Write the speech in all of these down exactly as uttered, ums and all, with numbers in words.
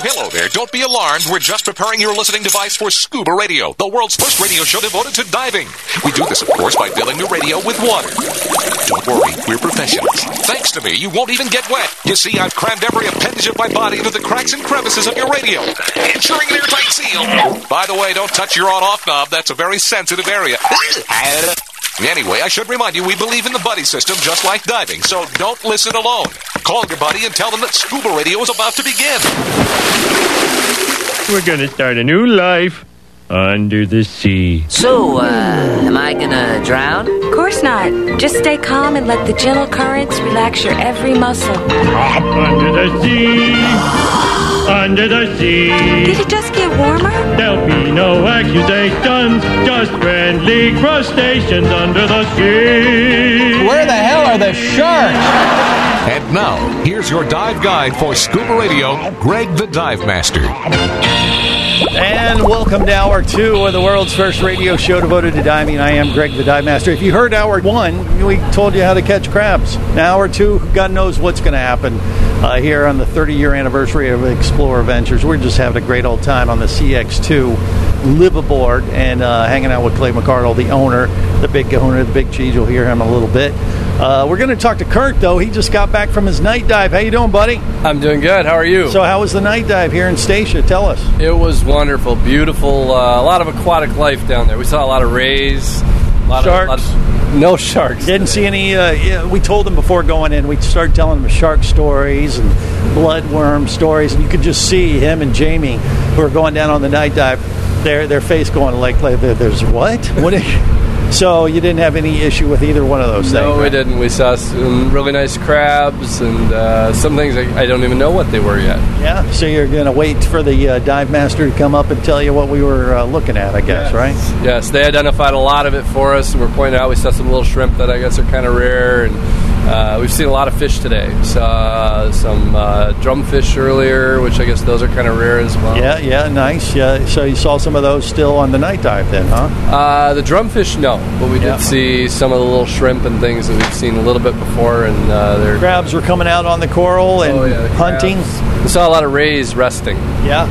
Hello there. Don't be alarmed. We're just preparing your listening device for Scuba Radio, the world's first radio show devoted to diving. We do this, of course, by filling the radio with water. Don't worry, we're professionals. Thanks to me, you won't even get wet. You see, I've crammed every appendage of my body into the cracks and crevices of your radio, ensuring an airtight seal. By the way, don't touch your on-off knob. That's a very sensitive area. Anyway, I should remind you, we believe in the buddy system just like diving, so don't listen alone. Call your buddy and tell them that Scuba Radio is about to begin. We're going to start a new life under the sea. So, uh, am I gonna drown? Of course not. Just stay calm and let the gentle currents relax your every muscle. Under the sea. Under the sea. Did it just get warmer? There'll be no accusations, just friendly crustaceans under the sea. Where the hell are the sharks? And now, here's your dive guide for Scuba Radio, Greg the Dive Master. And welcome to Hour two of the world's first radio show devoted to diving. I am Greg the Dive Master. If you heard Hour one, we told you how to catch crabs. Now Hour two, God knows what's going to happen uh, here on the thirty-year anniversary of Explorer Ventures. We're just having a great old time on the C X two live aboard and uh, hanging out with Clay McCardle, the owner, the big owner, the big cheese. You'll hear him in a little bit. Uh, we're going to talk to Kurt, though. He just got back from his night dive. How you doing, buddy? I'm doing good. How are you? So how was the night dive here in Statia? Tell us. It was wonderful, beautiful. Uh, a lot of aquatic life down there. We saw a lot of rays. A lot Sharks? Of, a lot of, no sharks. Didn't see any. Uh, yeah, we told them before going in. We started telling them shark stories and bloodworm stories, and you could just see him and Jamie, who were going down on the night dive, their their face going like, like "There's what? What?" Is- So you didn't have any issue with either one of those no, things? No, right? we didn't. We saw some really nice crabs and uh, some things I, I don't even know what they were yet. Yeah, so you're going to wait for the uh, dive master to come up and tell you what we were uh, looking at, I guess, yes. right? Yes, they identified a lot of it for us, and we're pointing out we saw some little shrimp that I guess are kind of rare, and uh, we've seen a lot of fish today. We saw some uh, drumfish earlier, which I guess those are kind of rare as well. Yeah, yeah, nice. Yeah, so you saw some of those still on the night dive then, huh? Uh, the drumfish, no. But we did yeah. see some of the little shrimp and things that we've seen a little bit before. And uh, they're crabs were coming out on the coral and oh, yeah, hunting. Crabs. We saw a lot of rays resting. Yeah.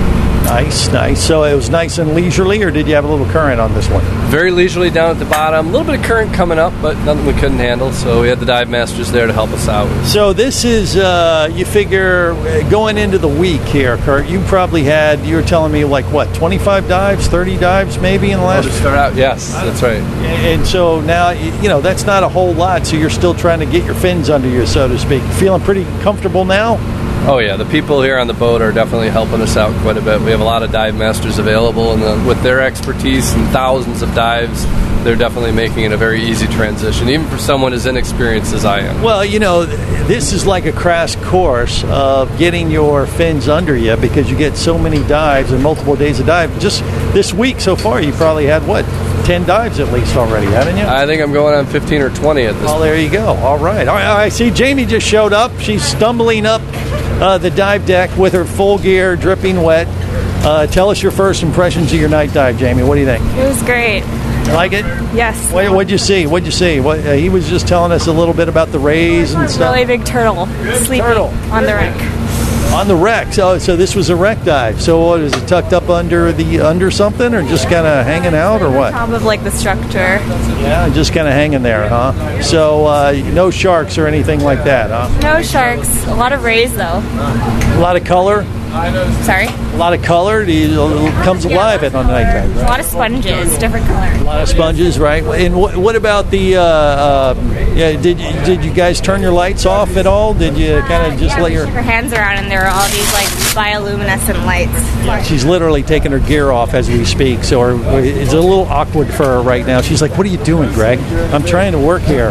Nice, nice. So it was nice and leisurely, or did you have a little current on this one? Very leisurely down at the bottom. A little bit of current coming up, but nothing we couldn't handle. So we had the dive masters there to help us out. So this is, uh, you figure, going into the week here, Kurt, you probably had, you were telling me like, what, twenty-five dives, thirty dives maybe in the last? Oh, to start out, yes, that's right. And so now, you know, that's not a whole lot, so you're still trying to get your fins under you, so to speak. Feeling pretty comfortable now? Oh, yeah. The people here on the boat are definitely helping us out quite a bit. We have a lot of dive masters available, and the, with their expertise and thousands of dives, they're definitely making it a very easy transition, even for someone as inexperienced as I am. Well, you know, this is like a crash course of getting your fins under you because you get so many dives and multiple days of dive. Just this week so far, you probably had, what, ten dives at least already, haven't you? I think I'm going on fifteen or twenty at this point. Oh, there you go. All right. All right. I see Jamie just showed up. She's stumbling up uh, the dive deck with her full gear, dripping wet. Uh, tell us your first impressions of your night dive, Jamie. What do you think? It was great. You like it? Yes. What, what'd you see? What'd you see? What, uh, he was just telling us a little bit about the rays and stuff. Really big turtle sleeping turtle. on the wreck. On the wreck. So, so this was a wreck dive. So what is it, tucked up under the under something, or just kind of hanging out, or what? On top of like the structure. Yeah, just kind of hanging there, huh? So uh, no sharks or anything like that, huh? No sharks. A lot of rays though. A lot of color. Sorry? A lot of color. It comes alive at on night dive. Right? A lot of sponges, different color. A lot of sponges, right? And what, what about the? Uh, uh, yeah, did did you guys turn your lights off at all? Did you kind of just yeah, let we your? shook her hands around, and there were all these like bioluminescent lights. Yeah, she's literally taking her gear off as we speak, so her, it's a little awkward for her right now. She's like, "What are you doing, Greg? I'm trying to work here."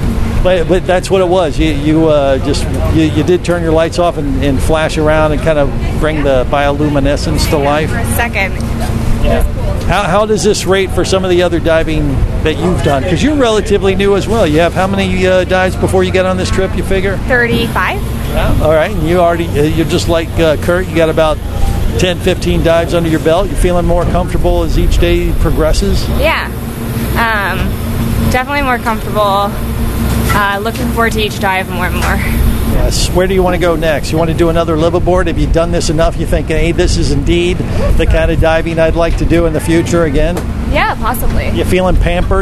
But, but that's what it was. You, you uh, just you, you did turn your lights off and, and flash around and kind of bring the bioluminescence to life. For a second. Yeah. How, how does this rate for some of the other diving that you've done? Because you're relatively new as well. You have how many uh, dives before you get on this trip, you figure? thirty-five. Yeah. All right. And you already, uh, you're just like uh, Kurt. You got about ten, fifteen dives under your belt. You're feeling more comfortable as each day progresses? Yeah. Um, definitely more comfortable. Uh, looking forward to each dive more and more. Yes. Where do you want to go next? You want to do another liveaboard? Have you done this enough? You think, hey, this is indeed the kind of diving I'd like to do in the future again? Yeah, possibly. You feeling pampered?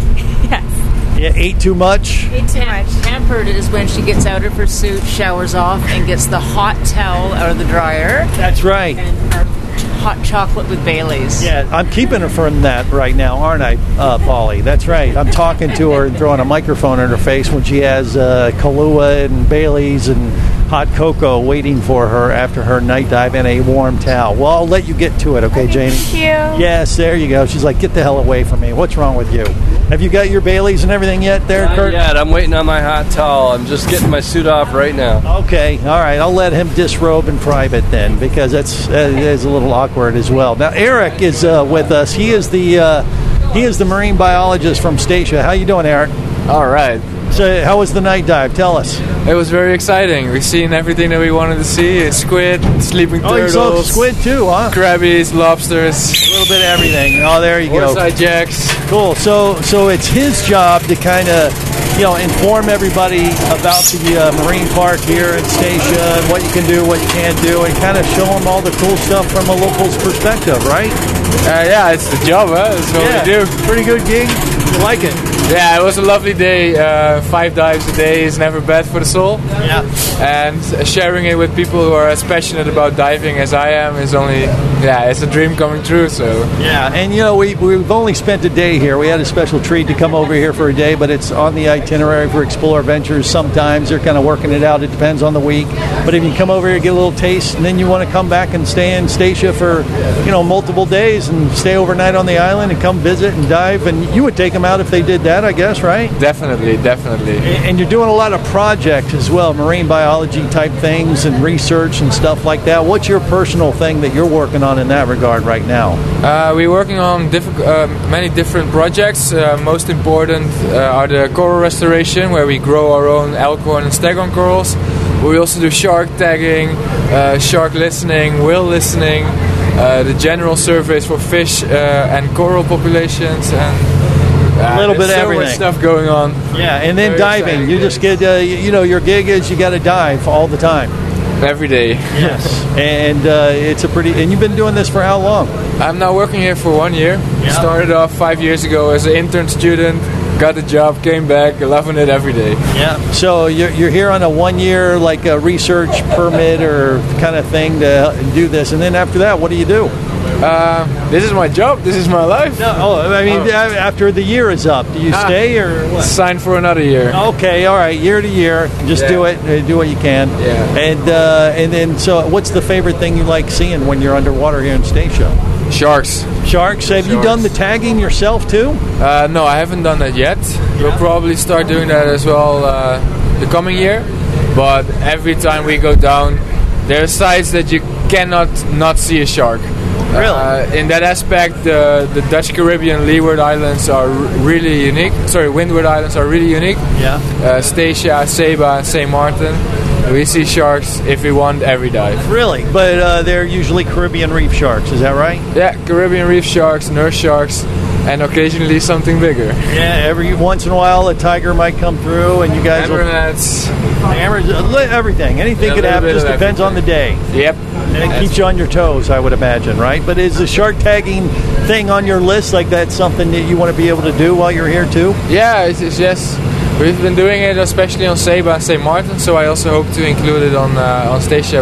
Yes. You ate too much? Ate too much. Pampered is when she gets out of her suit, showers off, and gets the hot towel out of the dryer. That's right. And her hot chocolate with Bailey's. Yeah, I'm keeping her from that right now, aren't I, uh, Polly? That's right. I'm talking to her and throwing a microphone in her face when she has uh, Kahlua and Bailey's and hot cocoa waiting for her after her night dive and a warm towel. Well, I'll let you get to it, okay, Janie? Thank you. Yes, there you go. She's like, get the hell away from me. What's wrong with you? Have you got your Bailey's and everything yet there, Not Kurt? yet. I'm waiting on my hot towel. I'm just getting my suit off right now. Okay, all right. I'll let him disrobe in private then, because that's that is a little awkward as well. Now, Eric is uh, with us. He is the uh, he is the marine biologist from Statia. How you doing, Eric? All right. So, how was the night dive? Tell us. It was very exciting. We've seen everything that we wanted to see. Squid, sleeping Oh, you saw turtles, squid too, huh? crabbies, lobsters, A little bit of everything. Oh, there you go. Oarside jacks. Cool. So, so it's his job to kind of, you know, inform everybody about the uh, marine park here in Statia and what you can do, what you can't do, and kind of show them all the cool stuff from a local's perspective, right? Uh, yeah, it's the job, huh? That's what yeah. we do. Pretty good gig. You like it? Yeah, it was a lovely day. Uh, five dives a day is never bad for the soul. Yeah. And sharing it with people who are as passionate about diving as I am is only, yeah, it's a dream coming true. So Yeah, and you know, we, we've only spent a day here. We had a special treat to come over here for a day, but it's on the itinerary for Explore Ventures. Sometimes they're kind of working it out. It depends on the week. But if you come over here, get a little taste, and then you want to come back and stay in Statia for, you know, multiple days and stay overnight on the island and come visit and dive, and you would take them out if they did that, I guess, right? definitely, definitely. And you're doing a lot of projects as well, marine biology type things and research and stuff like that. What's your personal thing that you're working on in that regard right now? Uh, we're working on diff- uh, many different projects. Uh, most important uh, are the coral restoration, where we grow our own elkhorn and staghorn corals. We also do shark tagging, uh, shark listening, whale listening, uh, the general surveys for fish uh, and coral populations, and uh, A little bit of so everything. much stuff going on. Yeah, and then Very diving. exciting. You just get, uh, you you know, your gig is you got to dive all the time. Every day. Yes. And uh, it's a pretty, and you've been doing this for how long? I'm now working here for one year. Yeah. Started off five years ago as an intern student, got the job, came back, loving it every day. Yeah. So you're, you're here on a one year, like a research permit or kind of thing to do this. And then after that, what do you do? Uh, this is my job, this is my life. No, oh, I mean, Oh. after the year is up, do you Ah. stay or what? Sign for another year. Okay, all right, year to year, just Yeah. do it, uh, do what you can. Yeah. And uh, and then, so what's the favorite thing you like seeing when you're underwater here in Statia? Sharks. Sharks. Have you Sharks. done the tagging yourself too? Uh, no, I haven't done that yet. We'll probably start doing that as well uh, the coming year. But every time we go down, there are sites that you cannot not see a shark. Really? Uh, in that aspect, the, the Dutch Caribbean Leeward Islands are r- really unique. Sorry, Windward Islands are really unique. Yeah. Uh, Statia, Saba, and Saint Martin. We see sharks if we want every dive. Really? But uh, they're usually Caribbean reef sharks, is that right? Yeah, Caribbean reef sharks, nurse sharks, and occasionally something bigger. Yeah, every once in a while a tiger might come through and you guys will... Hammerheads. Hammers, uh, everything. Anything Yeah, a could little happen, bit just of depends on the day. Yep. And it keeps you on your toes, I would imagine, right? But is the shark tagging thing on your list, like that's something that you want to be able to do while you're here too? Yeah, it's, it's yes. We've been doing it especially on Saba and Saint Martin, so I also hope to include it on uh, on Statia.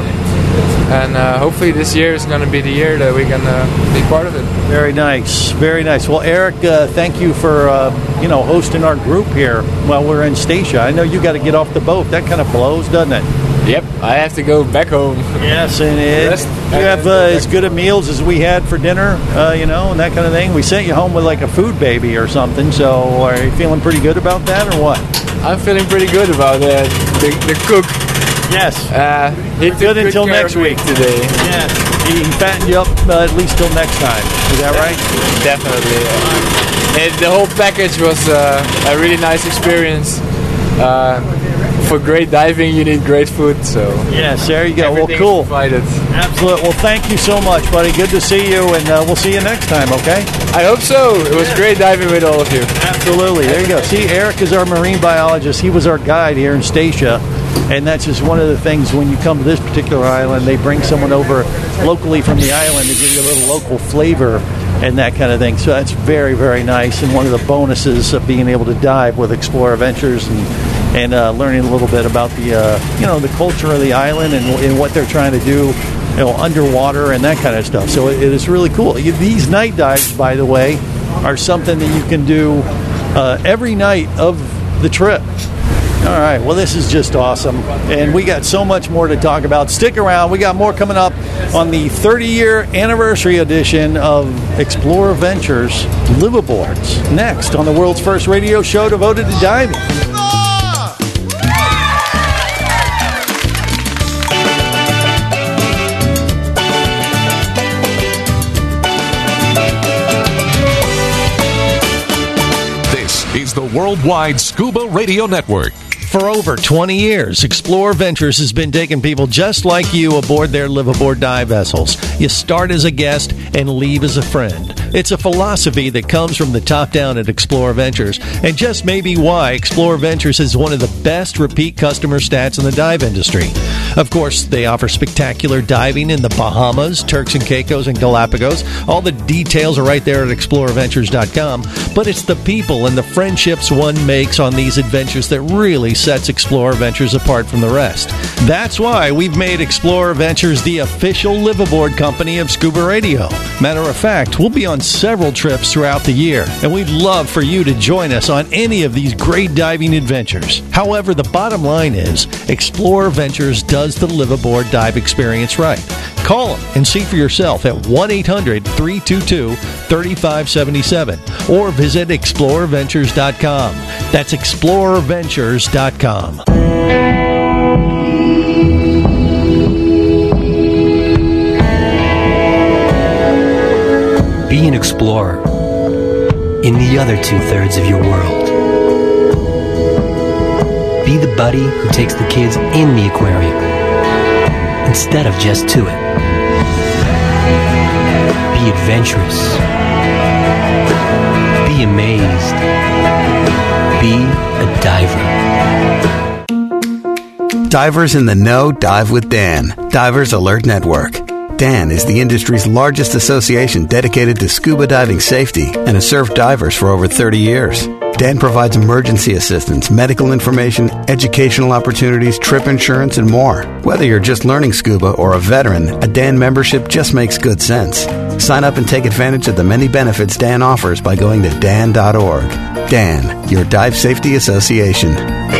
And uh, hopefully this year is going to be the year that we can uh, be part of it. Very nice, very nice. Well, Eric, uh, thank you for uh, you know hosting our group here while we're in Statia. I know you got to get off the boat. That kind of blows, doesn't it? Yep, I have to go back home. Yes, and it, Rest- you have uh, as good a meals as we had for dinner, uh, you know, and that kind of thing. We sent you home with like a food baby or something. So, are you feeling pretty good about that, or what? I'm feeling pretty good about that. The, the cook. Yes. Uh, he took Good until care next of me week today. Yes. He fattened you up uh, at least till next time. Is that right? Definitely. Yeah. It, the whole package was uh, a really nice experience. Uh, for great diving, you need great food. So yes, there you go. Well, everything's cool. provided. Absolutely. Well, thank you so much, buddy. Good to see you, and uh, we'll see you next time, okay? I hope so. It was great diving with all of you. Absolutely. There you go. See, Eric is our marine biologist. He was our guide here in Statia. And that's just one of the things when you come to this particular island, they bring someone over locally from the island to give you a little local flavor and that kind of thing. So that's very, very nice, and one of the bonuses of being able to dive with Explorer Ventures and and uh, learning a little bit about the uh, you know the culture of the island and, and what they're trying to do, you know, underwater and that kind of stuff. So it, it is really cool. These night dives, by the way, are something that you can do uh, every night of the trip. All right, well, this is just awesome, and we got so much more to talk about. Stick around. We got more coming up on the thirty-year anniversary edition of Explorer Ventures Liveaboards. Next on the world's first radio show devoted to diving. This is the Worldwide Scuba Radio Network. For over twenty years, Explorer Ventures has been taking people just like you aboard their liveaboard dive vessels. You start as a guest and leave as a friend. It's a philosophy that comes from the top down at Explorer Ventures, and just may be why Explorer Ventures is one of the best repeat customer stats in the dive industry. Of course, they offer spectacular diving in the Bahamas, Turks and Caicos, and Galapagos. All the details are right there at explorer ventures dot com, but it's the people and the friendships one makes on these adventures that really sets Explorer Ventures apart from the rest. That's why we've made Explorer Ventures the official liveaboard company of Scuba Radio. Matter of fact, we'll be on several trips throughout the year, and we'd love for you to join us on any of these great diving adventures. However, the bottom line is, Explorer Ventures does the liveaboard dive experience right. Call them and see for yourself at one eight hundred, three two two, three five seven seven or visit explorer ventures dot com. That's explorer ventures dot com. Be an explorer in the other two-thirds of your world. Be the buddy who takes the kids in the aquarium instead of just to it. Be adventurous. Be amazed. Be a diver. Divers in the Know dive with Dan. Divers Alert Network. Dan is the industry's largest association dedicated to scuba diving safety and has served divers for over thirty years. Dan provides emergency assistance, medical information, educational opportunities, trip insurance, and more. Whether you're just learning scuba or a veteran, a Dan membership just makes good sense. Sign up and take advantage of the many benefits Dan offers by going to dan dot org. Dan, your dive safety association.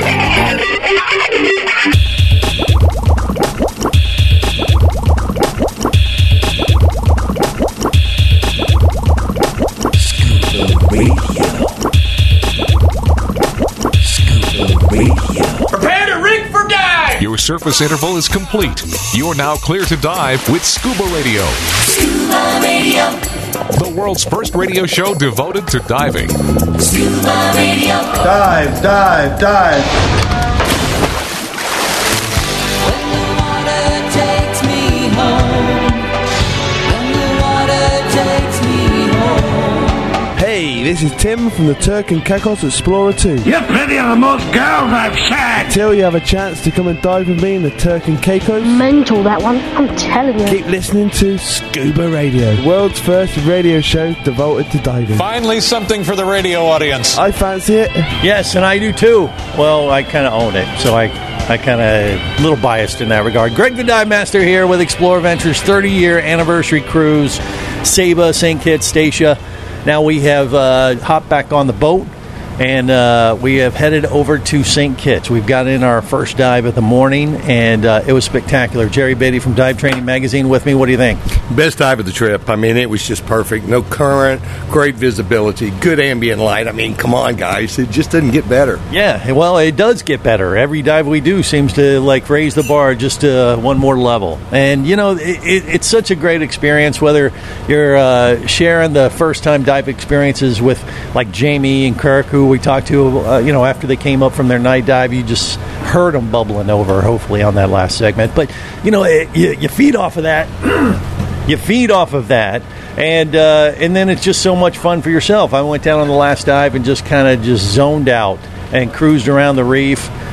Your surface interval is complete. You're now clear to dive with Scuba Radio. Scuba Radio. The world's first radio show devoted to diving. Scuba Radio. Dive, dive, dive. Hey, this is Tim from the Turk and Caicos Explorer two. You're pretty on the most girls I've seen. Till you have a chance to come and dive with me in the Turk and Caicos. Mental, that one, I'm telling you. Keep listening to Scuba Radio, the world's first radio show devoted to diving. Finally something for the radio audience. I fancy it. Yes, and I do too. Well, I kind of own it, so I... I kind of a little biased in that regard. Greg the Dive Master here with Explorer Ventures thirty-year anniversary cruise, Saba, Saint Kitts, Statia. Now we have uh, hopped back on the boat, and uh, we have headed over to Saint Kitts. We've got in our first dive of the morning, and uh, it was spectacular. Jerry Beatty from Dive Training Magazine with me. What do you think? Best dive of the trip. I mean, it was just perfect. No current, great visibility, good ambient light. I mean, come on, guys. It just doesn't get better. Yeah, well, it does get better. Every dive we do seems to, like, raise the bar just uh, one more level. And, you know, it, it, it's such a great experience, whether you're uh, sharing the first-time dive experiences with, like, Jamie and Kirk, who we talked to, uh, you know, after they came up from their night dive. You just heard them bubbling over, hopefully, on that last segment. But, you know, it, you, you feed off of that. You feed off of that, and uh, and then it's just so much fun for yourself. I went down on the last dive and just kind of just zoned out and cruised around the reef.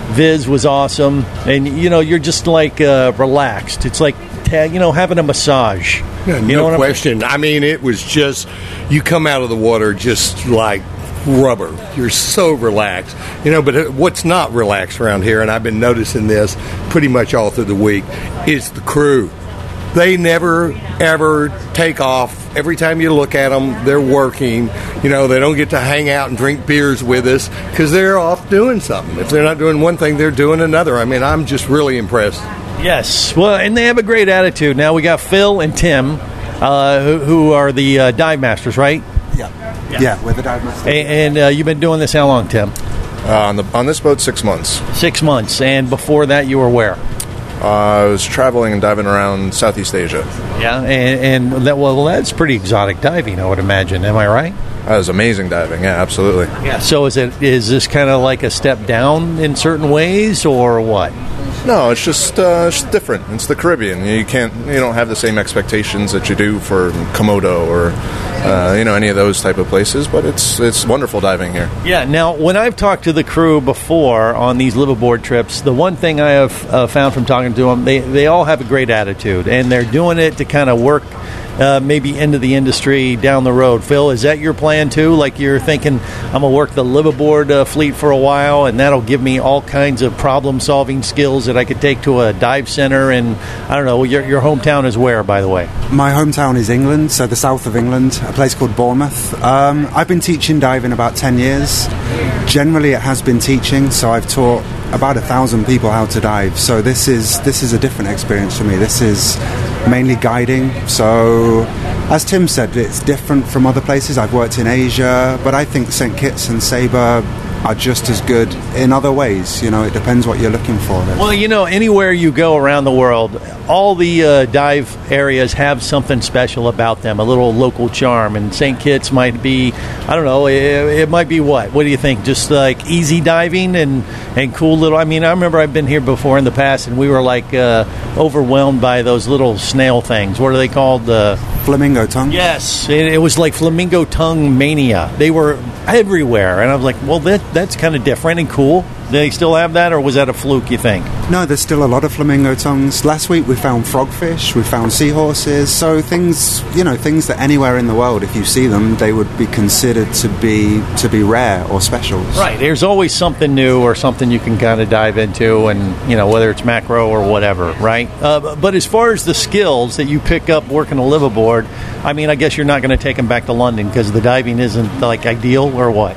Viz was awesome, and you know, you're just like uh, relaxed. It's like you know having a massage. Yeah, you no know what question. I mean, it was just you come out of the water just like rubber. You're so relaxed, you know. But what's not relaxed around here, and I've been noticing this pretty much all through the week, is the crew. They never, ever take off. Every time you look at them, they're working. You know, they don't get to hang out and drink beers with us because they're off doing something. If they're not doing one thing, they're doing another. I mean, I'm just really impressed. Yes. Well, and they have a great attitude. Now, we got Phil and Tim, uh, who, who are the uh, dive masters, right? Yeah. Yeah, yeah we're the dive masters. And, and uh, you've been doing this how long, Tim? Uh, on, the, on this boat, six months. Six months. And before that, you were where? Uh, I was traveling and diving around Southeast Asia. Yeah, and, and that, well, that's pretty exotic diving, I would imagine. Am I right? That was amazing diving. Yeah, absolutely. Yeah. So is it is this kind of like a step down in certain ways, or what? No, it's just uh, it's different. It's the Caribbean. You can't, you don't have the same expectations that you do for Komodo or uh, you know any of those type of places. But it's it's wonderful diving here. Yeah. Now, when I've talked to the crew before on these liveaboard trips, the one thing I have uh, found from talking to them, they they all have a great attitude, and they're doing it to kind of work. Uh, maybe into the industry down the road. Phil, is that your plan too? Like you're thinking, I'm going to work the liveaboard uh, fleet for a while, and that'll give me all kinds of problem-solving skills that I could take to a dive center. And I don't know, your, your hometown is where, by the way? My hometown is England, so the south of England, a place called Bournemouth. Um, I've been teaching diving about ten years. Generally, it has been teaching, so I've taught about a thousand people how to dive. So this is this is a different experience for me. This is mainly guiding. So as Tim said, it's different from other places. I've worked in Asia, but I think Saint Kitts and Saba are just as good in other ways. You know, it depends what you're looking for. Well, you know, anywhere you go around the world, all the uh, dive areas have something special about them, a little local charm. And Saint Kitts might be, I don't know, it, it might be what? What do you think? Just like easy diving and, and cool little, I mean, I remember I've been here before in the past, and we were like uh, overwhelmed by those little snail things. What are they called? Uh, flamingo tongue? Yes. It, it was like flamingo tongue mania. They were everywhere. And I was like, well, that that's kind of different and cool. Do they still have that, or was that a fluke, you think? No, there's still a lot of flamingo tongues. Last week we found frogfish, we found seahorses, so things, you know, things that anywhere in the world, if you see them, they would be considered to be to be rare or special. Right, there's always something new or something you can kind of dive into, and, you know, whether it's macro or whatever, right? Uh, but as far as the skills that you pick up working a liveaboard, I mean, I guess you're not going to take them back to London because the diving isn't, like, ideal, or what?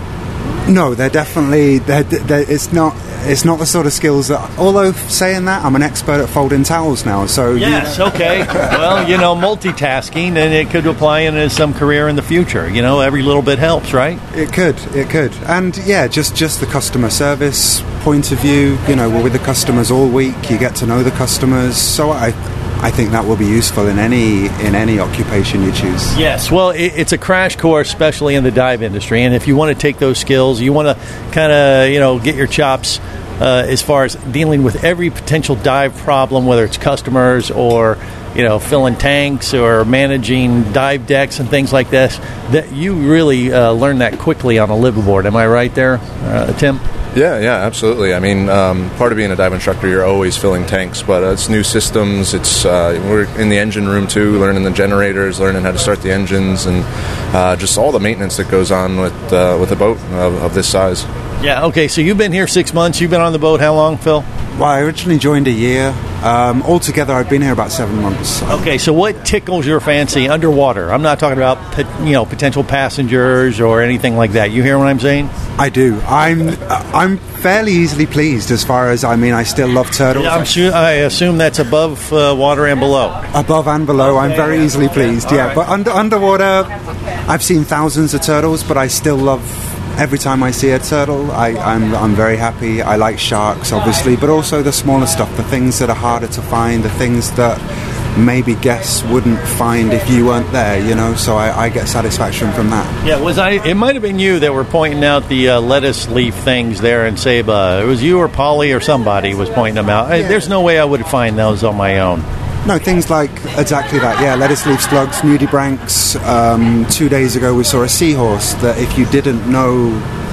No, they're definitely. They're, they're, it's not. It's not the sort of skills that. Although saying that, I'm an expert at folding towels now. So yes, you know. Okay. Well, you know, multitasking, and it could apply into some career in the future. You know, every little bit helps, right? It could. It could. And yeah, just just the customer service point of view. You know, we're with the customers all week. You get to know the customers. So I. I think that will be useful in any in any occupation you choose. Yes, well, it, it's a crash course, especially in the dive industry. And if you want to take those skills, you want to kind of, you know, get your chops uh, as far as dealing with every potential dive problem, whether it's customers or, you know, filling tanks or managing dive decks and things like this, that you really uh, learn that quickly on a liveaboard. Am I right there, uh, Tim? Yeah, yeah, absolutely. I mean, um, part of being a dive instructor, you're always filling tanks, but uh, it's new systems. It's uh, we're in the engine room too, learning the generators, learning how to start the engines, and uh, just all the maintenance that goes on with uh, with a boat of, of this size. Yeah. Okay. So you've been here six months. You've been on the boat how long, Phil? Well, I originally joined a year. Um, altogether, I've been here about seven months. So. Okay, so what tickles your fancy underwater? I'm not talking about you know potential passengers or anything like that. You hear what I'm saying? I do. I'm I'm fairly easily pleased as far as, I mean, I still love turtles. Yeah, I'm sure, I assume that's above uh, water and below. Above and below, okay, I'm very easily pleased. Okay. Yeah, right. But under underwater, I've seen thousands of turtles, but I still love. Every time I see a turtle, I, I'm I'm very happy. I like sharks, obviously, but also the smaller stuff, the things that are harder to find, the things that maybe guests wouldn't find if you weren't there, you know, so I, I get satisfaction from that. Yeah, was I? It might have been you that were pointing out the uh, lettuce leaf things there in Saba. It was you or Polly or somebody was pointing them out. Yeah. I, there's no way I would find those on my own. No, things like exactly that, yeah, lettuce leaf slugs, nudibranchs. Um, two days ago we saw a seahorse that if you didn't know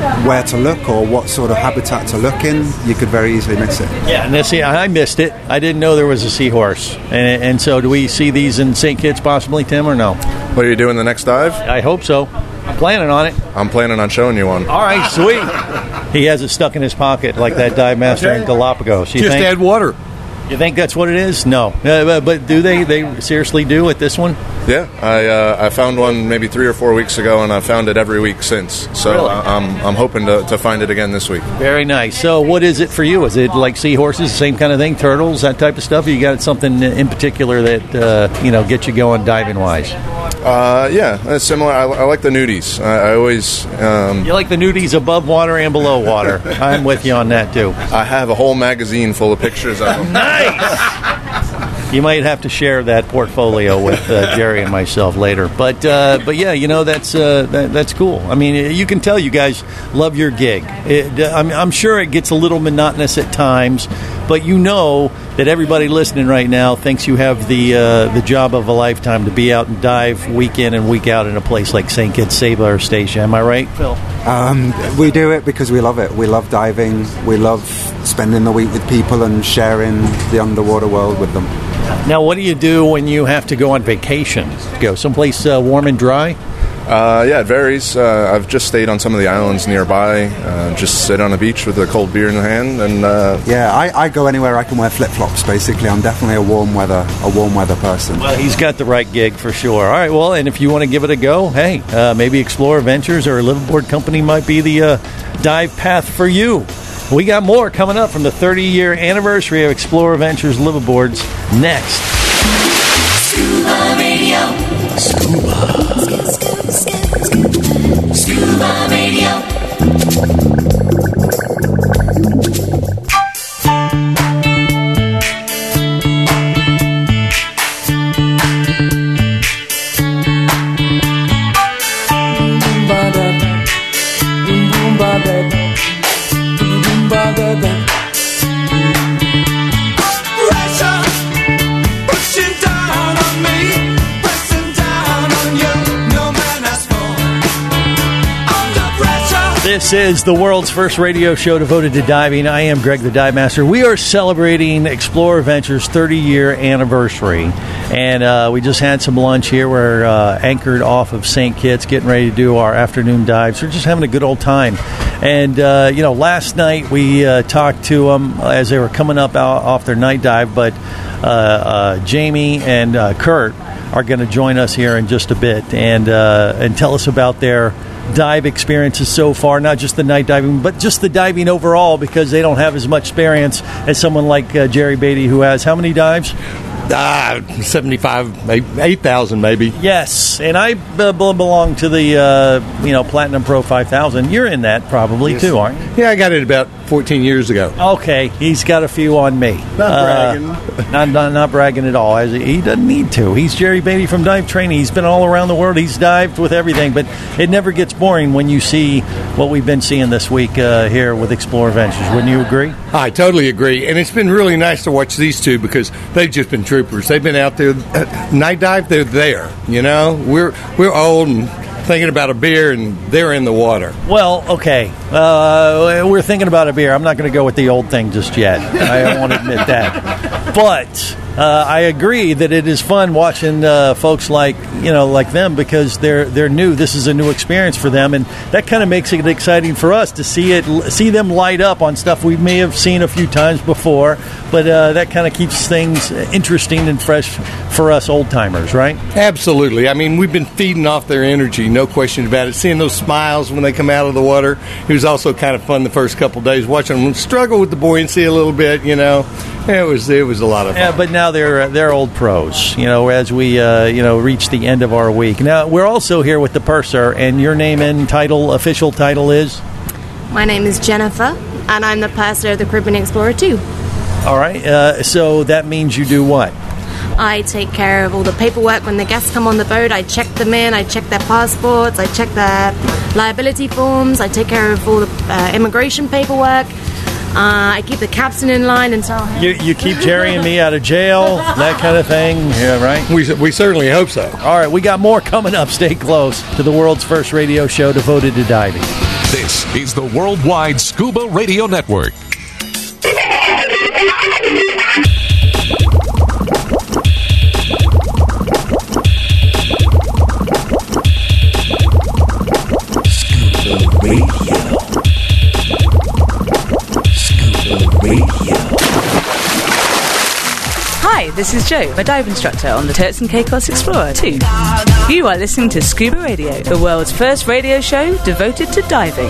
where to look or what sort of habitat to look in, you could very easily miss it. Yeah, and this, I missed it. I didn't know there was a seahorse. And, and so do we see these in Saint Kitts possibly, Tim, or no? What are you doing the next dive? I hope so. I'm planning on it. I'm planning on showing you one. All right, sweet. He has it stuck in his pocket like that dive master in Galapagos. You Just think? add water. You think that's what it is? No. Uh, but do they? They seriously do at this one? Yeah, I uh, I found one maybe three or four weeks ago, and I've found it every week since. So Really? I'm I'm hoping to, to find it again this week. Very nice. So what is it for you? Is it like seahorses, same kind of thing, turtles, that type of stuff? Or you got something in particular that, uh, you know, gets you going diving-wise? Uh, yeah, it's similar. I, I like the nudies. I, I always... Um, You like the nudies above water and below water. I'm with you on that, too. I have a whole magazine full of pictures of them. You might have to share that portfolio with uh, Jerry and myself later, but uh, but yeah, you know that's uh, that, that's cool. I mean, you can tell you guys love your gig. It, I'm, I'm sure it gets a little monotonous at times, but you know that everybody listening right now thinks you have the uh, the job of a lifetime to be out and dive week in and week out in a place like Saint Kitts Sabre Station. Am I right, Phil? Um, we do it because we love it. We love diving. We love spending the week with people and sharing the underwater world with them. Now, what do you do when you have to go on vacation? Go someplace uh, warm and dry? Uh, yeah, it varies. Uh, I've just stayed on some of the islands nearby. Uh, just sit on a beach with a cold beer in the hand, and uh, yeah, I, I go anywhere I can wear flip flops. Basically, I'm definitely a warm weather a warm weather person. Well, he's got the right gig for sure. All right, well, and if you want to give it a go, hey, uh, maybe Explorer Ventures or a liveaboard company might be the uh, dive path for you. We got more coming up from the thirty-year anniversary of Explorer Ventures liveaboards next. Scuba Radio. Scuba. Scuba Radio. This is the world's first radio show devoted to diving. I am Greg the Dive Master. We are celebrating Explorer Ventures' thirty-year anniversary. And uh, we just had some lunch here. We're uh, anchored off of Saint Kitts, getting ready to do our afternoon dives. We're just having a good old time. And, uh, you know, last night we uh, talked to them as they were coming up out, off their night dive. But uh, uh, Jamie and uh, Kurt are going to join us here in just a bit and uh, and tell us about their dive experiences so far, not just the night diving, but just the diving overall, because they don't have as much experience as someone like uh, Jerry Beatty, who has how many dives? Ah, seventy-five, eight thousand maybe. Yes, and I uh, belong to the uh, you know Platinum Pro five thousand. You're in that probably yes. too, aren't you? Yeah, I got it about fourteen years ago. Okay, he's got a few on me. Not bragging. Uh, not, not not bragging at all. As he, he doesn't need to. He's Jerry Beatty from Dive Training. He's been all around the world. He's dived with everything, but it never gets boring when you see what we've been seeing this week uh, here with Explorer Ventures. Wouldn't you agree? I totally agree, and it's been really nice to watch these two because they've just been troopers. They've been out there night dive. They're there. You know, we're we're old and thinking about a beer, and they're in the water. Well, okay, uh, we're thinking about a beer. I'm not going to go with the old thing just yet. I don't want to admit that, but. Uh, I agree that it is fun watching uh, folks like you know like them because they're they're new. This is a new experience for them, and that kind of makes it exciting for us to see it see them light up on stuff we may have seen a few times before. But uh, that kind of keeps things interesting and fresh for us old timers, right? Absolutely. I mean, we've been feeding off their energy, no question about it. Seeing those smiles when they come out of the water. It was also kind of fun the first couple of days watching them struggle with the buoyancy a little bit. You know, it was it was a lot of fun. Yeah, but now. Now they're they're old pros, you know, as we, uh, you know, reach the end of our week. Now, we're also here with the purser, and your name and title, official title is? My name is Jennifer, and I'm the purser of the Caribbean Explorer two. All right, uh, so that means you do what? I take care of all the paperwork when the guests come on the boat. I check them in, I check their passports, I check their liability forms, I take care of all the uh, immigration paperwork. Uh, I keep the captain in line until... You, you keep Jerry and me out of jail, that kind of thing, yeah, right? We, we certainly hope so. All right, we got more coming up. Stay close to the world's first radio show devoted to diving. This is the Worldwide Scuba Radio Network. Scuba Radio. Scuba Radio. Hi, this is Joe, a dive instructor on the Turks and Caicos Explorer two. You are listening to Scuba Radio, the world's first radio show devoted to diving.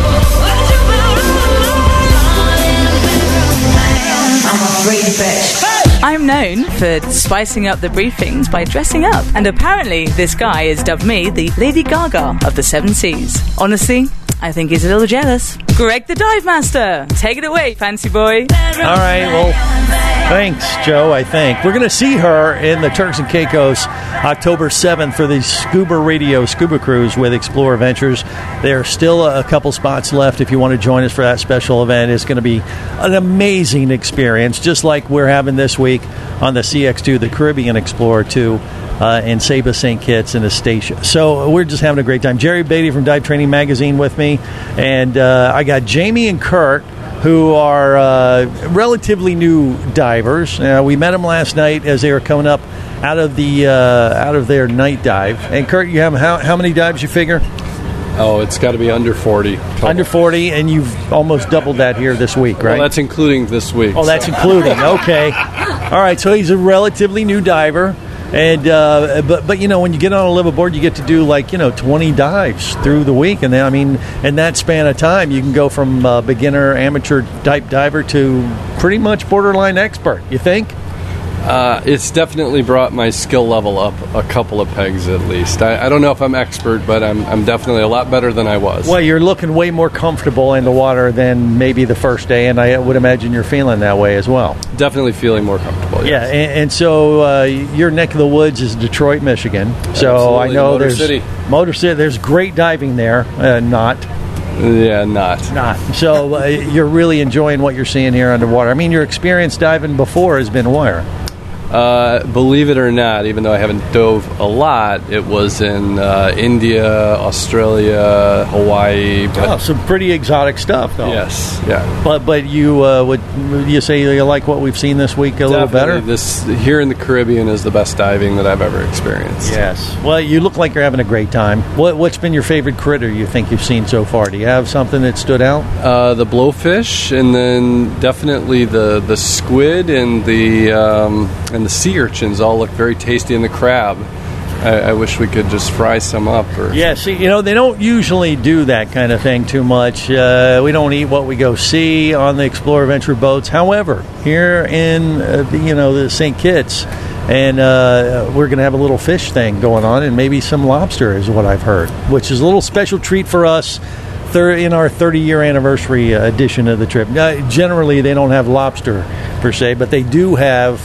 I'm known for spicing up the briefings by dressing up, and apparently this guy has dubbed me the Lady Gaga of the Seven Seas. Honestly, I think he's a little jealous. Greg the Dive Master, take it away, fancy boy. All right, well, thanks, Joe, I think. We're going to see her in the Turks and Caicos October seventh for the Scuba Radio Scuba Cruise with Explorer Ventures. There are still a couple spots left if you want to join us for that special event. It's going to be an amazing experience, just like we're having this week on the C X two, the Caribbean Explorer two. Uh, in Saba Saint Kitts and Estacia. So we're just having a great time. Jerry Beatty from Dive Training Magazine with me, and uh, I got Jamie and Kurt, who are uh, relatively new divers. Uh, we met them last night as they were coming up out of the uh, out of their night dive. And Kurt, you have how, how many dives you figure? Oh, it's got to be under forty. Total. Under forty, and you've almost doubled that here this week, right? Well, that's including this week. Oh, that's so. including. Okay. All right, so he's a relatively new diver. And uh, but but you know, when you get on a liveaboard, you get to do like you know twenty dives through the week, and then, I mean, in that span of time, you can go from uh, beginner, amateur type diver to pretty much borderline expert. You think? Uh, it's definitely brought my skill level up a couple of pegs at least. I, I don't know if I'm expert, but I'm I'm definitely a lot better than I was. Well, you're looking way more comfortable in the water than maybe the first day, and I would imagine you're feeling that way as well. Definitely feeling more comfortable. Yeah, yes. and, and so uh, your neck of the woods is Detroit, Michigan. So Absolutely. I know Motor there's City. Motor City. There's great diving there. Uh, not. Yeah, not. Not. So uh, you're really enjoying what you're seeing here underwater. I mean, your experience diving before has been where? Uh, believe it or not, even though I haven't dove a lot, it was in uh, India, Australia, Hawaii. But oh, some pretty exotic stuff, though. Yes, yeah. But but you uh, would you say you like what we've seen this week a Definitely little better? This here in the Caribbean is the best diving that I've ever experienced. Yes. Well, you look like you're having a great time. What what's been your favorite critter you think you've seen so far? Do you have something that stood out? Uh, the blowfish, and then definitely the the squid and the um, and the sea urchins all look very tasty, and the crab. I, I wish we could just fry some up. Or yeah, see, you know, they don't usually do that kind of thing too much. Uh, we don't eat what we go see on the Explorer Venture boats. However, here in, uh, the, you know, the Saint Kitts, and uh, we're going to have a little fish thing going on, and maybe some lobster is what I've heard, which is a little special treat for us in our thirty-year anniversary edition of the trip. Uh, generally, they don't have lobster, per se, but they do have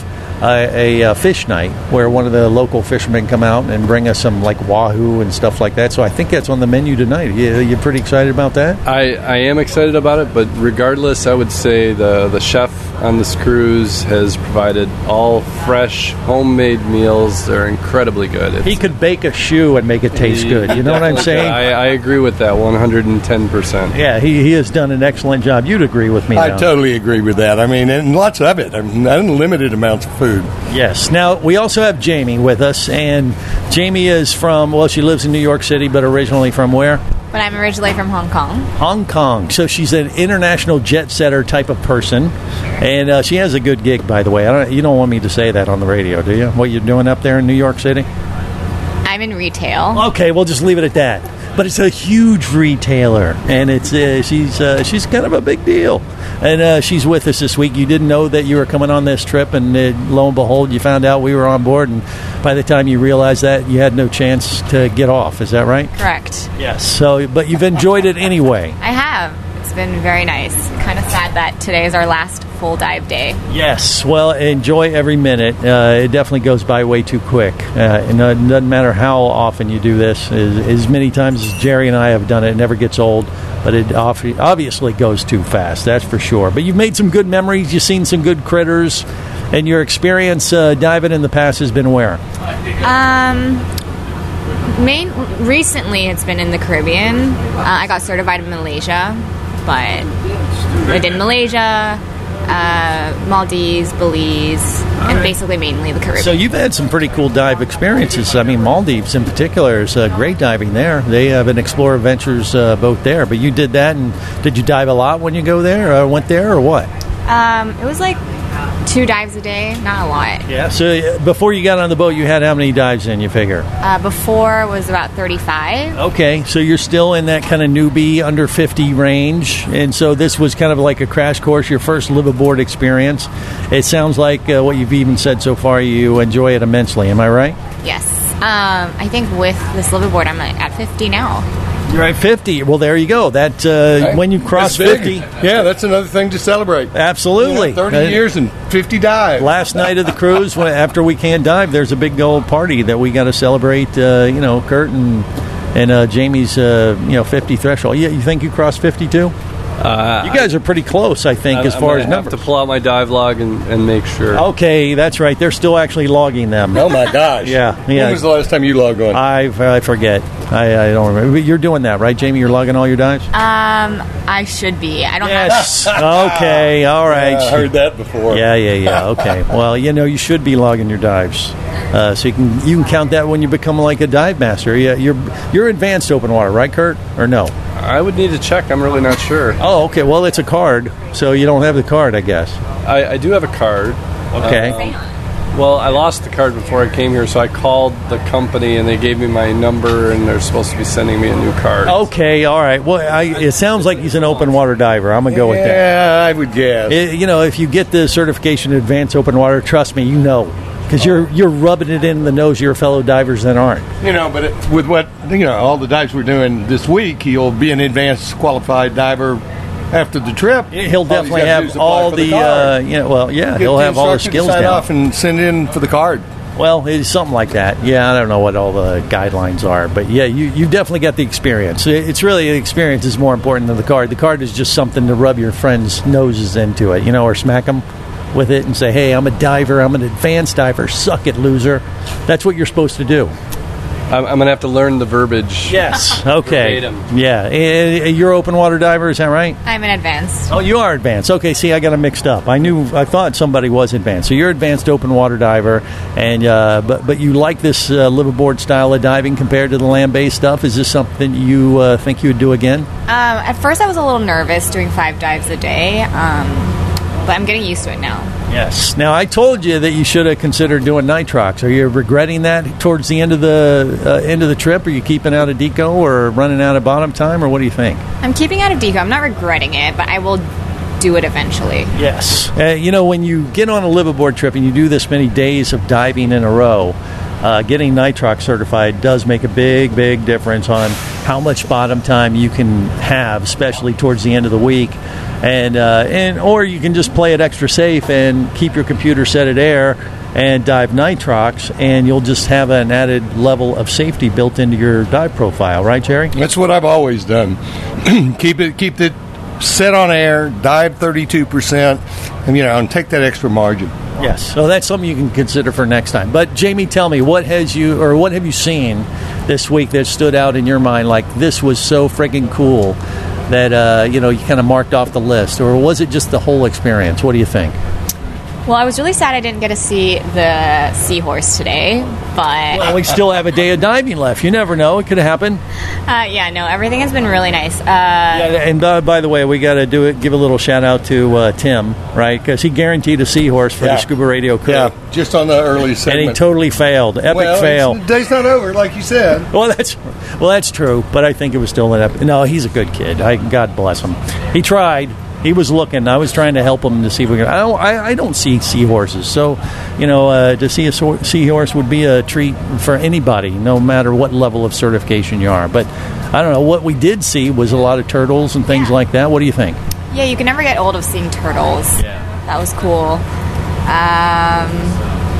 A, a, a fish night where one of the local fishermen come out and bring us some like wahoo and stuff like that. So I think that's on the menu tonight. You, you pretty excited about that? I, I am excited about it, but regardless, I would say the, the chef on this cruise has provided all fresh, homemade meals. They're incredibly good. It's, he could bake a shoe and make it taste good. You know what I'm saying? I, I agree with that one hundred ten percent. Yeah, he, he has done an excellent job. You'd agree with me I now. totally agree with that. I mean, and lots of it. I mean, unlimited amounts of food. Yes. Now, we also have Jamie with us, and Jamie is from, well, she lives in New York City, but originally from where? But I'm originally from Hong Kong. Hong Kong. So she's an international jet setter type of person, and uh, she has a good gig, by the way. I don't, you don't want me to say that on the radio, do you? What you're doing up there in New York City? I'm in retail. Okay, we'll just leave it at that. But it's a huge retailer, and it's uh, she's uh, she's kind of a big deal. And uh, she's with us this week. You didn't know that you were coming on this trip, and uh, lo and behold, you found out we were on board. And by the time you realized that, you had no chance to get off. Is that right? Correct. Yes. So, but you've enjoyed it anyway. I have. It's been very nice. Kind of sad that today is our last full dive day. Yes. Well, enjoy every minute. Uh, it definitely goes by way too quick. Uh, and it doesn't matter how often you do this. As, as many times as Jerry and I have done it, it never gets old. but it obviously goes too fast, that's for sure. But you've made some good memories, you've seen some good critters, and your experience uh, diving in the past has been where? Um, main recently it's been in the Caribbean. Uh, I got certified in Malaysia, but I did Malaysia, uh, Maldives, Belize, and right. basically mainly the Caribbean. So you've had some pretty cool dive experiences. I mean, Maldives in particular is uh, great diving there. They have an Explorer Ventures uh, boat there, but you did that, and did you dive a lot when you go there, or went there, or what? Um, it was like two dives a day, not a lot. Yeah. So uh, before you got on the boat, you had how many dives in, you figure? Uh, before was about thirty-five. Okay, so you're still in that kind of newbie, under fifty range, and so this was kind of like a crash course, your first liveaboard experience. It sounds like uh, what you've even said so far, you enjoy it immensely. Am I right? Yes. Um, I think with this liveaboard, I'm at fifty now. You're at fifty. Well, there you go. That uh, Right. when you cross That's big. fifty, Yeah, that's another thing to celebrate. absolutely. You know, thirty Uh, years and fifty dives. Last night of the cruise, when, after we can't dive, there's a big old party that we got to celebrate. Uh, you know, Kurt and and uh, Jamie's uh, you know fifty threshold. Yeah, you think you crossed fifty-two? Uh, You guys are pretty close, I think, I'm, as I'm far gonna as have numbers. to pull out my dive log and, and make sure. Okay, that's right. They're still actually logging them. Oh my gosh! Yeah, yeah. When was the last time you logged on? I I forget. I, I don't remember. But you're doing that, right, Jamie? You're logging all your dives. Um, I should be. I don't Yes. have. Okay. All right. Yeah, I heard that before. Yeah, yeah, yeah. Okay. Well, you know, you should be logging your dives, uh, so you can you can count that when you become like a dive master. Yeah, you're you're advanced open water, right, Kurt? Or no? I would need to check. I'm really not sure. Oh, okay. Well, it's a card, so you don't have the card, I guess. I, I do have a card. Okay. Um, well, I lost the card before I came here, so I called the company and they gave me my number, and they're supposed to be sending me a new card. Okay. All right. Well, I, it sounds like he's an open water diver. I'm gonna go with that. Yeah, I would guess. It, you know, if you get the certification in advanced open water, trust me, you know. Because you're you're rubbing it in the nose of your fellow divers that aren't. You know, but it, with what, you know, all the dives we're doing this week, he'll be an advanced qualified diver after the trip. He'll All he's definitely gotta do have is apply all for the, card. uh, you know, well, yeah, Get he'll the have all the instructor to skills sign down. off and send in for the card. Well, it's something like that. Yeah, I don't know what all the guidelines are, but yeah, you you definitely got the experience. It's really the experience is more important than the card. The card is just something to rub your friends' noses into it, you know, or smack them with it and say, hey, I'm a diver, I'm an advanced diver, suck it, loser. That's what you're supposed to do. I'm, I'm going to have to learn the verbiage. Yes. Okay. Verbatim. Yeah. Eh, You're open water diver, is that right? I'm an advanced. Oh, you are advanced. Okay, see, I got them mixed up. I knew, I thought somebody was advanced. So you're advanced open water diver, and uh, but but you like this uh, liveaboard style of diving compared to the land-based stuff. Is this something you uh, think you would do again? Um, at first, I was a little nervous doing five dives a day, um, but I'm getting used to it now. Yes. Now, I told you that you should have considered doing nitrox. Are you regretting that towards the end of the uh, end of the trip? Are you keeping out of deco or running out of bottom time, or what do you think? I'm keeping out of deco. I'm not regretting it, but I will do it eventually. Yes. Uh, you know, when you get on a liveaboard trip and you do this many days of diving in a row, uh, getting nitrox certified does make a big, big difference on how much bottom time you can have, especially towards the end of the week. And uh, and or you can just play it extra safe and keep your computer set at air and dive nitrox, and you'll just have an added level of safety built into your dive profile, right, Jerry? That's what I've always done. keep it, keep it set on air, dive thirty-two percent, and you know, and take that extra margin. Yes, so that's something you can consider for next time. But Jamie, tell me, what has you or what have you seen this week that stood out in your mind? Like this was so freaking cool that uh, you know you kind of marked off the list, or was it just the whole experience? What do you think? Well, I was really sad I didn't get to see the seahorse today, but... Well, we still have a day of diving left. You never know. It could happen. Uh, yeah, no, everything has been really nice. Uh, Yeah, and uh, by the way, we got to do it. Give a little shout out to uh, Tim, right? Because he guaranteed a seahorse for Yeah. the Scuba Radio crew. Yeah, just on the early segment. And he totally failed. Epic well, fail. The day's not over, like you said. Well, that's well, that's true. But I think it was still an epic. No, he's a good kid. I, God bless him. He tried. He was looking. I was trying to help him to see if we could. I don't, I, I don't see seahorses. So, you know, uh, to see a so- seahorse would be a treat for anybody, no matter what level of certification you are. But I don't know. What we did see was a lot of turtles and things like that. What do you think? yeah, you can never get old of seeing turtles. Yeah. That was cool. Um,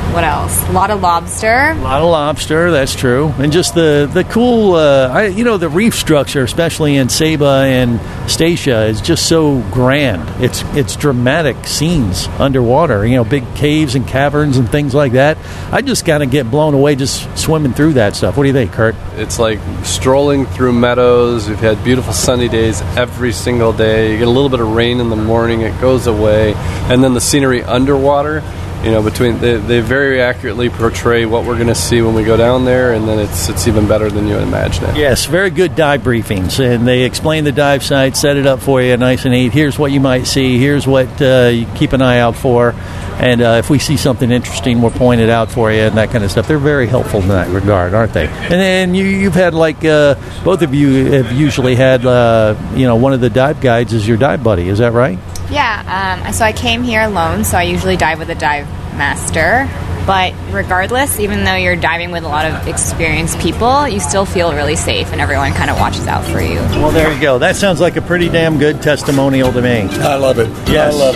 what else? A lot of lobster. A lot of lobster, that's true. And just the, the cool, uh, I, you know, the reef structure, especially in Saba and Statia, is just so grand. It's it's dramatic scenes underwater, you know, big caves and caverns and things like that. I just kind of get blown away just swimming through that stuff. What do you think, Kurt? It's like strolling through meadows. We've had beautiful sunny days every single day. You get a little bit of rain in the morning, it goes away. And then the scenery underwater, you know, between they, they very accurately portray what we're going to see when we go down there, and then it's it's even better than you would imagine it. Yes, very good dive briefings, and they explain the dive site, set it up for you nice and neat. Here's what you might see. Here's what uh, you keep an eye out for, and uh, if we see something interesting, we'll point it out for you and that kind of stuff. They're very helpful in that regard, aren't they? And then you, you've had like uh, both of you have usually had uh, you know one of the dive guides as your dive buddy. Is that right? Yeah, um, so I came here alone, so I usually dive with a dive master. But regardless, even though you're diving with a lot of experienced people, you still feel really safe, and everyone kind of watches out for you. Well, there you go. That sounds like a pretty damn good testimonial to me. I love it. Yes. I love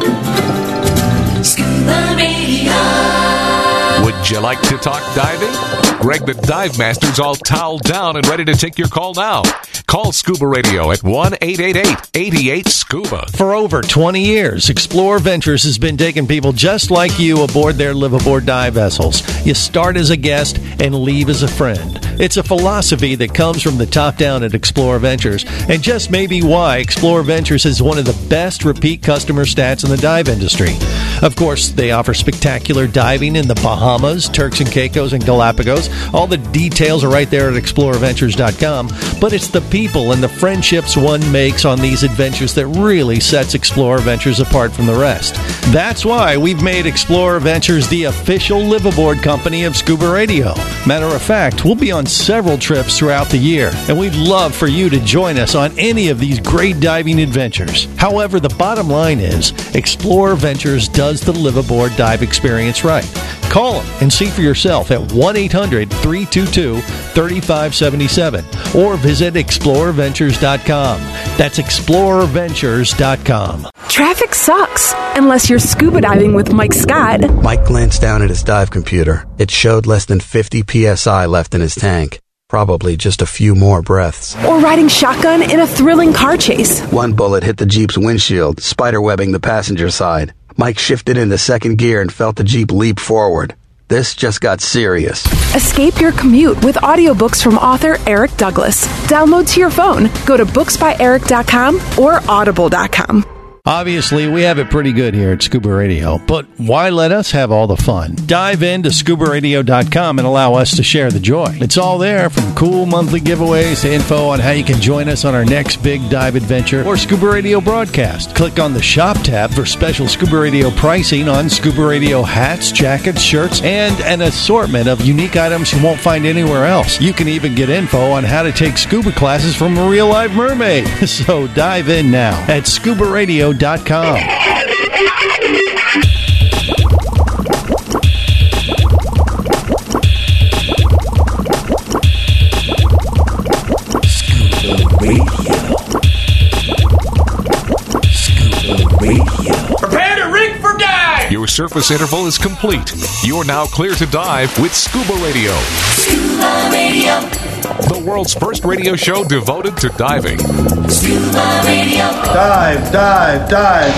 it. Scuba Radio. Would you like to talk diving? Greg the Dive Master's all toweled down and ready to take your call now. Call Scuba Radio at one eight eight eight, eight eight, SCUBA. For over twenty years, Explorer Ventures has been taking people just like you aboard their live-aboard dive vessels. You start as a guest and leave as a friend. It's a philosophy that comes from the top down at Explorer Ventures, and just maybe why Explorer Ventures is one of the best repeat customer stats in the dive industry. Of course, they offer spectacular diving in the Bahamas, Turks and Caicos, and Galapagos. All the details are right there at explorer ventures dot com, but it's the people and the friendships one makes on these adventures that really sets Explorer Ventures apart from the rest. That's why we've made Explorer Ventures the official live-aboard company of Scuba Radio. Matter of fact, we'll be on several trips throughout the year, and we'd love for you to join us on any of these great diving adventures. However, the bottom line is, Explorer Ventures does the live-aboard dive experience right. Call them and see for yourself at one eight hundred, three two two, three five seven seven or visit explorer ventures dot com. That's explorer ventures dot com. Traffic sucks, unless you're scuba diving with Mike Scott. Mike glanced down at his dive computer. It showed less than fifty P S I left in his tank. Probably just a few more breaths. Or riding shotgun in a thrilling car chase. One bullet hit the Jeep's windshield, spiderwebbing the passenger side. Mike shifted into second gear and felt the Jeep leap forward. This just got serious. Escape your commute with audiobooks from author Eric Douglas. Download to your phone. Go to books by eric dot com or audible dot com. Obviously, we have it pretty good here at Scuba Radio, but why let us have all the fun? Dive into scuba radio dot com and allow us to share the joy. It's all there, from cool monthly giveaways to info on how you can join us on our next big dive adventure or Scuba Radio broadcast. Click on the Shop tab for special Scuba Radio pricing on Scuba Radio hats, jackets, shirts, and an assortment of unique items you won't find anywhere else. You can even get info on how to take scuba classes from a real live mermaid. So dive in now at scuba radio dot com. Scuba Radio. Scuba Radio. Prepare to rig for dive! Your surface interval is complete. You are now clear to dive with Scuba Radio. Scuba Radio. The world's first radio show devoted to diving. Scuba Radio. Dive, dive, dive.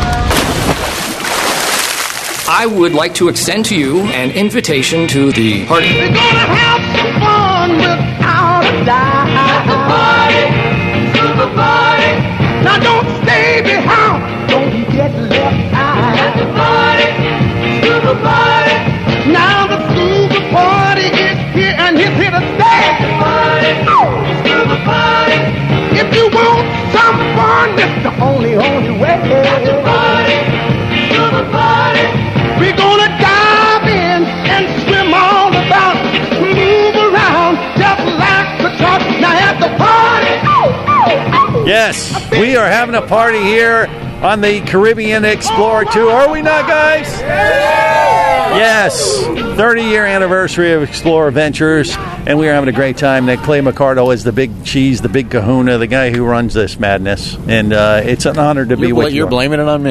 I would like to extend to you an invitation to the party. We're gonna have some fun without a dive. At the party, Scuba party. Now don't stay behind, don't get left out. At the party, Scuba party. Now the Scuba party is here and it's here to stay. At the party, Scuba party. If you want some fun, it's the only, only way. At the party, Scuba party. We're gonna dive in and swim all about, move around just like the truck. Now at the party. Yes, we are having a party here on the Caribbean Explorer Tour. Are we not, guys? Yes, thirty-year anniversary of Explorer Ventures, and we are having a great time. That Clay McCardo is the big cheese, the big kahuna, the guy who runs this madness, and uh, it's an honor to be you're, with you. You're blaming it on me.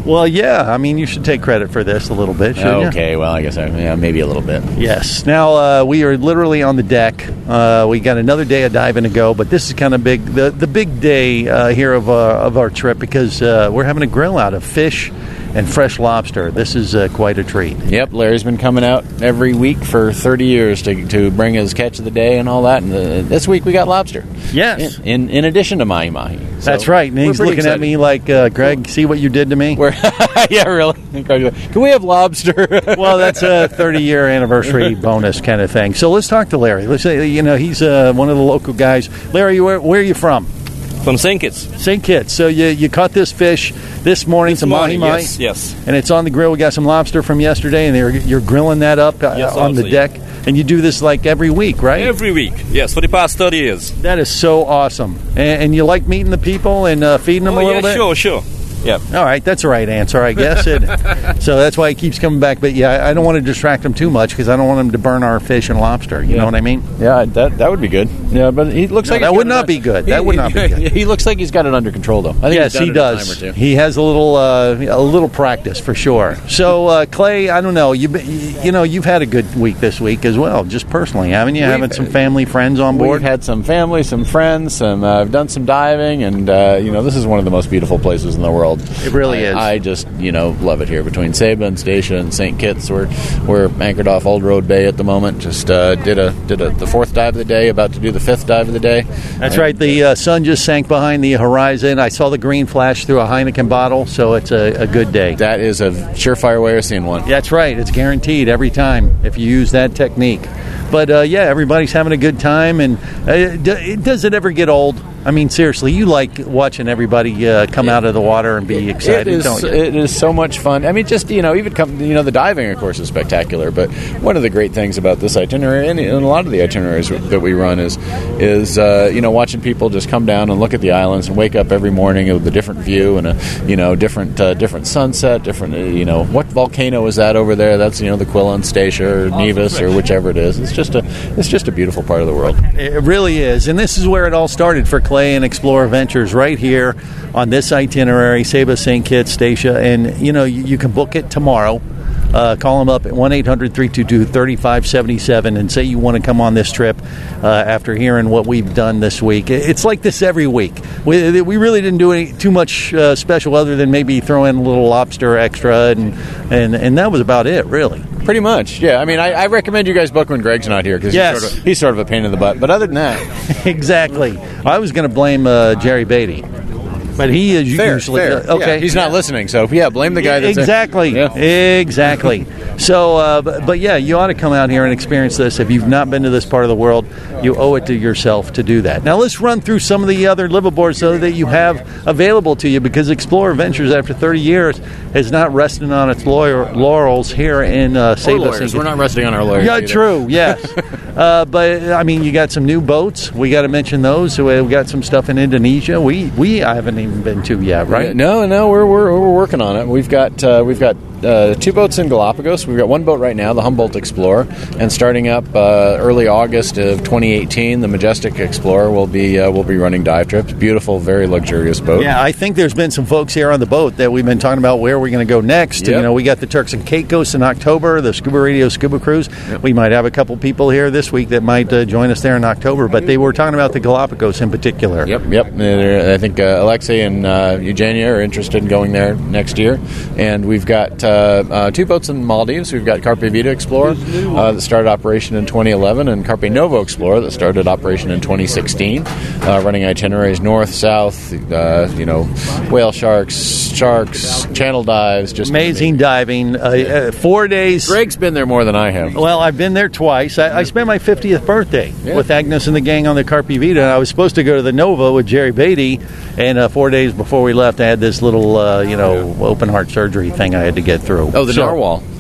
Well, yeah. I mean, you should take credit for this a little bit, shouldn't you? Okay, well, I guess I, yeah, maybe a little bit. Yes. Now, uh, we are literally on the deck. Uh, we got another day of diving to go, but this is kind of big, the, the big day uh, here of, uh, of our trip because uh, we're having a grill out of fish and fresh lobster. This is uh, quite a treat. Yep, Larry's been coming out every week for thirty years to to bring his catch of the day and all that. And uh, this week we got lobster. Yes. In in, in addition to mahi mahi. So that's right. And he's looking excited. at me like, uh, Greg, see what you did to me? We're yeah, really? Can we have lobster? Well, that's a thirty-year anniversary bonus kind of thing. So let's talk to Larry. Let's say, you know, he's uh, one of the local guys. Larry, where, where are you from? From Saint Kitts. Saint Kitts. So you you caught this fish this morning, This some morning, mahi mahi. yes, yes. And it's on the grill. We got some lobster from yesterday, and they're, you're grilling that up uh, Yes, on the absolutely. deck. And you do this like every week, right? Every week, yes, for the past thirty years. That is so awesome. And, and you like meeting the people and uh, feeding them oh, a little yeah, bit? sure, sure. Yeah. All right, that's the right answer, I guess. It, so that's why he keeps coming back. But yeah, I don't want to distract him too much because I don't want him to burn our fish and lobster. You Yeah. know what I mean? Yeah, that that would be good. Yeah, but he looks No, like that he's would got not it- be good. He, That would not be good. He looks like he's got it under control, though. I think Yes, he's done he it does. A time or two. He has a little, uh, a little practice for sure. So, uh, Clay, I don't know. You, you know, you've had a good week this week as well, just personally, haven't you? We've- Having some family, friends on board. We've had some family, some friends, some. Uh, I've done some diving, and uh, you know, this is one of the most beautiful places in the world. It really I, is. I just, you know, love it here between Saba and Statia and Saint Kitts. We're we're anchored off Old Road Bay at the moment. Just uh, did a did a, the fourth dive of the day. About to do the fifth dive of the day. That's right. The uh, sun just sank behind the horizon. I saw the green flash through a Heineken bottle, so it's a, a good day. That is a surefire way of seeing one. That's right. It's guaranteed every time if you use that technique. But uh, yeah, everybody's having a good time, and uh, d- does it ever get old? I mean, seriously, you like watching everybody uh, come out of the water and be excited, It is, don't you? it is so much fun. I mean, just, you know, even come, you know, the diving, of course, is spectacular. But one of the great things about this itinerary, and, and a lot of the itineraries that we run, is, is uh, you know, watching people just come down and look at the islands and wake up every morning with a different view and a, you know, different uh, different sunset, different, uh, you know, what volcano is that over there? That's, you know, the Quillan, Statia, or Nevis, or whichever it is. It's just a, it's just a beautiful part of the world. It really is. And this is where it all started for Clay and Explorer Ventures, right here on this itinerary, Saba, Saint Kitts, Statia. And, you know, you, you can book it tomorrow. Uh, call them up at one eight hundred three two two three five seven seven and say you want to come on this trip uh, after hearing what we've done this week. It's like this every week. We, we really didn't do any, too much uh, special other than maybe throw in a little lobster extra, and, and, and that was about it, really. Pretty much, yeah. I mean, I, I recommend you guys book when Greg's not here because Yes. he's, sort of, he's sort of a pain in the butt. But other than that, exactly. I was going to blame uh, Jerry Beatty, but he is fair, usually fair. uh, okay. Yeah, he's not listening, so yeah, blame the guy. That's exactly, Yeah. exactly. So, uh, but, but yeah, you ought to come out here and experience this. If you've not been to this part of the world, you owe it to yourself to do that. Now, let's run through some of the other liveaboards so that you have available to you, because Explorer Ventures, after thirty years, is not resting on its laurel, laurels here in uh, Or Saba. lawyers. We're not resting on our lawyers. Yeah, either. true. Yes, uh, but I mean, you got some new boats. We got to mention those. So we got some stuff in Indonesia. We we I haven't even been to yet, right? No, no, we're we're, we're working on it. We've got uh, we've got uh, two boats in Galapagos. We've got one boat right now, the Humboldt Explorer, and starting up uh, early August of twenty eighteen, the Majestic Explorer will be uh, will be running dive trips. Beautiful, very luxurious boat. Yeah, I think there's been some folks here on the boat that we've been talking about where we're going to go next. Yep. You know, we got the Turks and Caicos in October, the Scuba Radio Scuba Cruise. Yep. We might have a couple people here this week that might uh, join us there in October, but they were talking about the Galapagos in particular. Yep, yep. Uh, I think uh, Alexei and uh, Eugenia are interested in going there next year. And we've got uh, uh, two boats in Maldives. We've got Carpe Vita Explorer uh, that started operation in twenty eleven, and Carpe Novo Explorer that started operation in twenty sixteen, uh, running itineraries north, south, uh, you know, whale sharks, sharks, channel dives. Just Amazing diving. Uh, uh, four days. Greg's been there more than I have. Well, I've been there twice. I, I spent my fiftieth birthday Yeah. with Agnes and the gang on the Carpe Vita. And I was supposed to go to the Nova with Jerry Beatty, and uh, four days before we left, I had this little, uh, you know, open heart surgery thing I had to get through. Oh, the So- narwhal.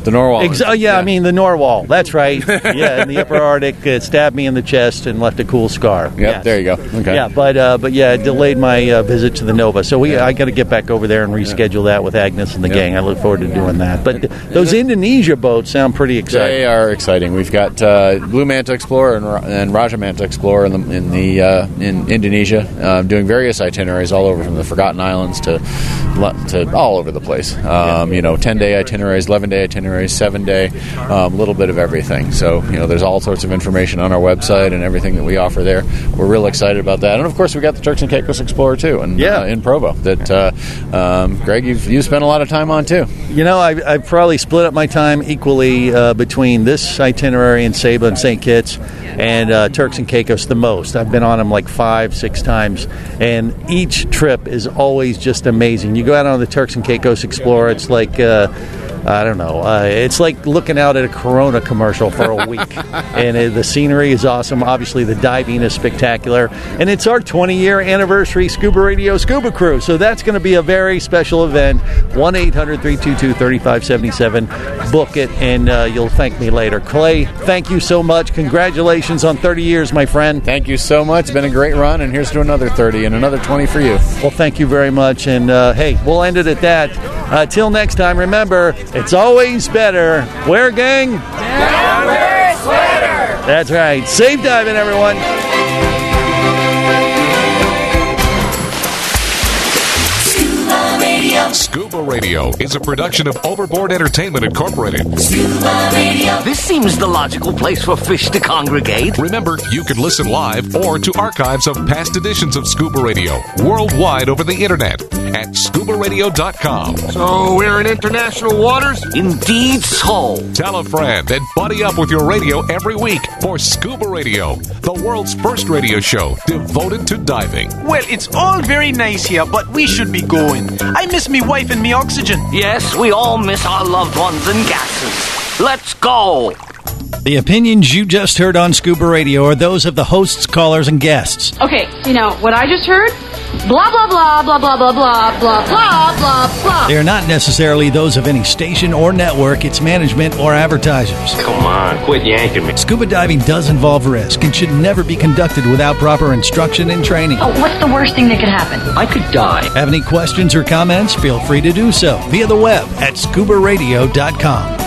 The narwhal. Ex- oh, yeah, yeah, I mean the narwhal. That's right. Yeah, in the upper Arctic, uh, stabbed me in the chest and left a cool scar. Yep, yes. There you go. Okay. Yeah, but uh, but yeah, it delayed my uh, visit to the Nova. So we, I got to get back over there and reschedule that with Agnes and the yeah. gang. I look forward to doing that. But th- those Indonesia boats sound pretty exciting. They are exciting. We've got uh, Blue Manta Explorer and, and Raja Manta Explorer in the, in, the, uh, in Indonesia, uh, doing various itineraries all over from the Forgotten Islands to to all over the place. Um, you know, ten-day itineraries, eleven-day itineraries, seven-day, a um, little bit of everything. So, you know, there's all sorts of information on our website and everything that we offer there. We're real excited about that. And, of course, we got the Turks and Caicos Explorer, too, and, yeah. uh, in Provo that, uh, um, Greg, you've, you've spent a lot of time on, too. You know, I've, I've probably split up my time equally uh, between this itinerary in Saba and Saint Kitts and uh, Turks and Caicos the most. I've been on them like five, six times, and each trip is always just amazing. You go out on the Turks and Caicos Explorer, it's like... Uh, I don't know. Uh, it's like looking out at a Corona commercial for a week. And uh, the scenery is awesome. Obviously, the diving is spectacular. And it's our twenty-year anniversary Scuba Radio Scuba Cruise. So that's going to be a very special event. one eight hundred three two two three five seven seven. Book it, and uh, you'll thank me later. Clay, thank you so much. Congratulations on thirty years, my friend. Thank you so much. It's been a great run, and here's to another thirty and another twenty for you. Well, thank you very much. And, uh, hey, we'll end it at that. Uh, till next time, remember, it's always better. Where, gang? Down where it's wetter. That's right. Safe diving, everyone. Scuba Radio. Scuba Radio is a production of Overboard Entertainment Incorporated. Scuba Radio. This seems the logical place for fish to congregate. Remember, you can listen live or to archives of past editions of Scuba Radio worldwide over the internet at scuba radio dot com. So we're in international waters? Indeed so. Tell a friend and buddy up with your radio every week for Scuba Radio, the world's first radio show devoted to diving. Well, it's all very nice here, but we should be going. I miss me wife and me oxygen. Yes, we all miss our loved ones and gases. Let's go. The opinions you just heard on Scuba Radio are those of the hosts, callers, and guests. Okay, you know, what I just heard? Blah, blah, blah, blah, blah, blah, blah, blah, blah, blah, blah. They are not necessarily those of any station or network, its management, or advertisers. Come on, quit yanking me. Scuba diving does involve risk and should never be conducted without proper instruction and training. Oh, what's the worst thing that could happen? I could die. Have any questions or comments? Feel free to do so via the web at scuba radio dot com.